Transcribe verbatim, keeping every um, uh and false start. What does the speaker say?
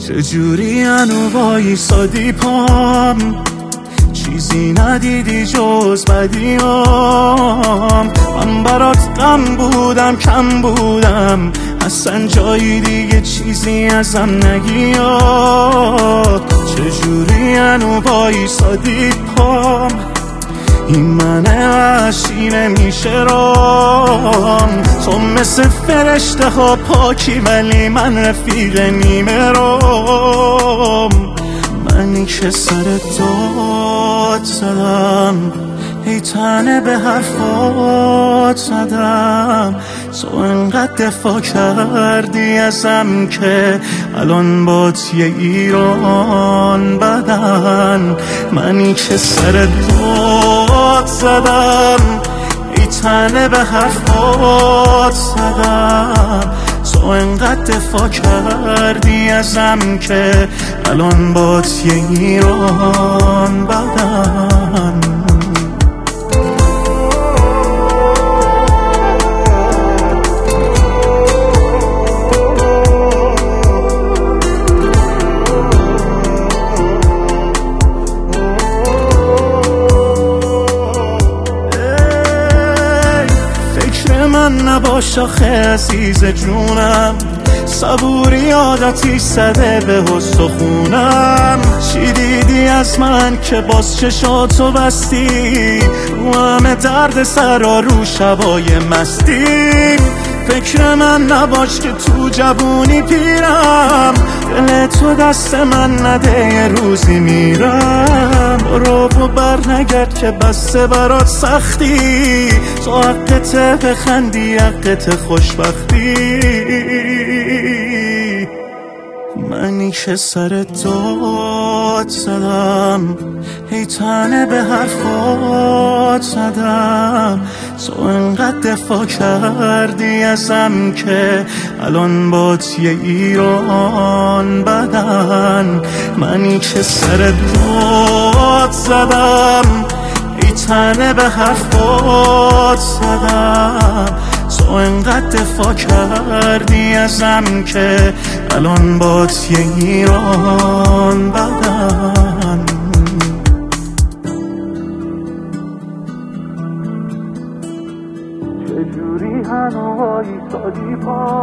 چجوری هنو وایسادی پام، چیزی ندیدی جز بدیام. من برات غم بودم کم بودم، اصلا جایی دیگه چیزی ازم نگیا. چجوری هنو وایسادی پام، این من وحشی نمیشه رام. تو مثل فرشته ها پاکی ولی من رفیق نیمه رام. منی که سر داد زدم، ای تنه به حرفات زدم. تو انقدر دفاع کردی ازم که الان بات یه ایران بدن. منی که سر داد زدم، ای تنه به حرفات زدم. تو انقدر دفاع کردی ازم که الان بات یه ایران بدن. من نباش آخه عزیز جونم، صبوری عادتی زده به استخونم. چی دیدی از من که باز چشاتو بستی، رو همه درد سرا رو شبای مستی. فکر من نباش که تو جوونی پیرم، دل تو دست من نده یه روزی میرم. برو و بر نگرد که بسته برات سختی، تو حقته بخندی حقت خوشبختی. منی که سر داد زدم، ای تنه به حرفات زدم. تو انقدر دفاع کردی ازم که الان بات یه ایران بدن. منی که سر داد زدم، ای تنه به حرفات زدم. تو انقدر دفاع کردی ازم که الان بات یه ایران بدن. چجوری هنو وایسادی پا